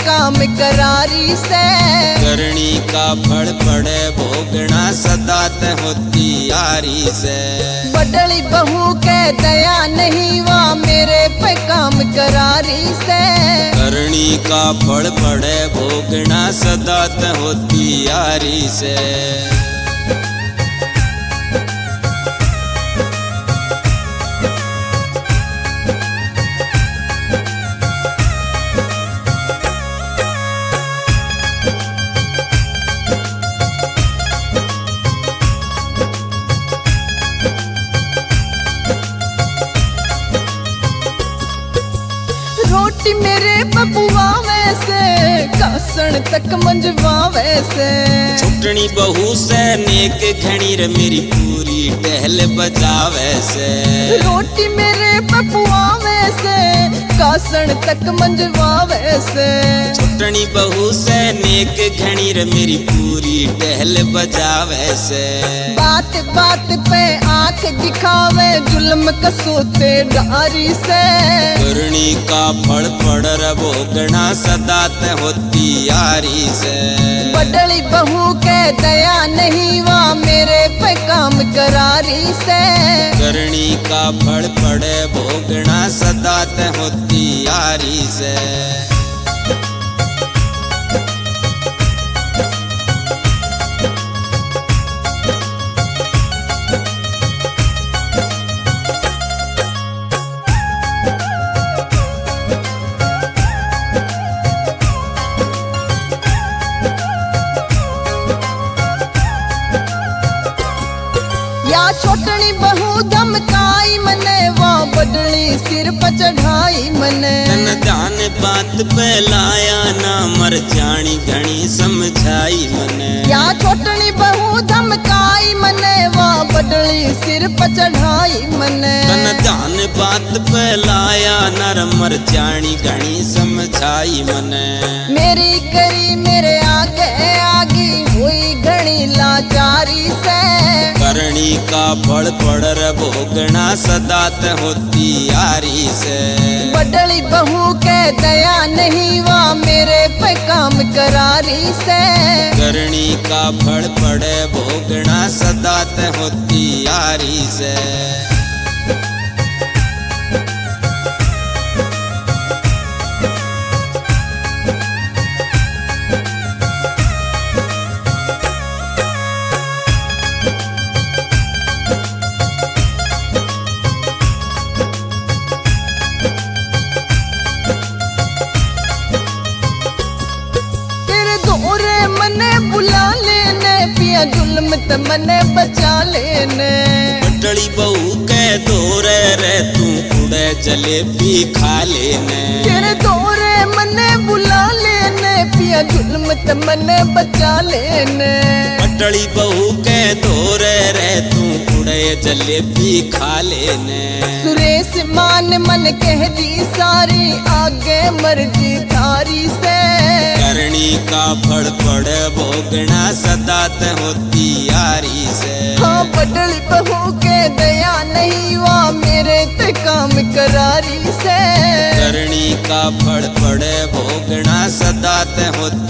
काम करारी से। करनी का फल पड़े भोगना सदा ते होती यारी से। बदली बहू के दया नहीं वा मेरे पे काम करारी से। करनी का फल पड़े भोगना सदा ते होती यारी से। रोटी मेरे बबुआ वैसे कासण तक मंजवा वैसे। छुटनी बहू से नेक घनी रे मेरी पूरी टहल बजावे से। रोटी मेरे बबुआ वैसे कासण तक मंजवा वैसे। छुटनी बहू से नेक घनी रे मेरी पूरी टहल बजावे से। बात बात पे आंख दिखावे जुल्म कसोते डारी से। करनी का फल पड़ भोगना सदा ते होती यारी से। बदली बहू के दया नहीं वा मेरे पे काम करारी से। करनी का फल पड़े भोगना सदा ते होती यारी से। या छोटनी बहू धमकाई मने वो बदली सिर पर चढ़ाई मने। तन जान बात पे लाया ना मर जानी घनी समझाई मने। या छोटनी बहू धमकाई मने वो बदली सिर पर चढ़ाई मने। तन जान बात पे लाया नर मर जानी घनी समझाई मने। मेरी करी मेरे आगे आगी हुई घनी लाचारी से। करनी का फल पड़ भोगना सदा ते होती यारी से। बदली बहू के दया नहीं वा मेरे पे काम करारी से। करनी का फल पड़े भोगना सदा ते होती यारी से। मने बुला लेने पिया जुल्म त मने बचा लेने। बदली बहू के दौरे रे तू कुड़े जलेबी खा लेने। तेरे दौरे मने बुला लेने पिया जुल्म त मने बचा लेने। बदली बहू के दौरे रे तू कुड़े जलेबी खा लेने। सुरेश मान मन कह दी सारी आगे मर्जी थारी से। करनी का फल पड़ भोगना सदा ते होती यारी से। हाँ बदली बहू के दया नहीं वा मेरे ते काम करारी से। करनी का फल पड़ भोगना सदा ते होती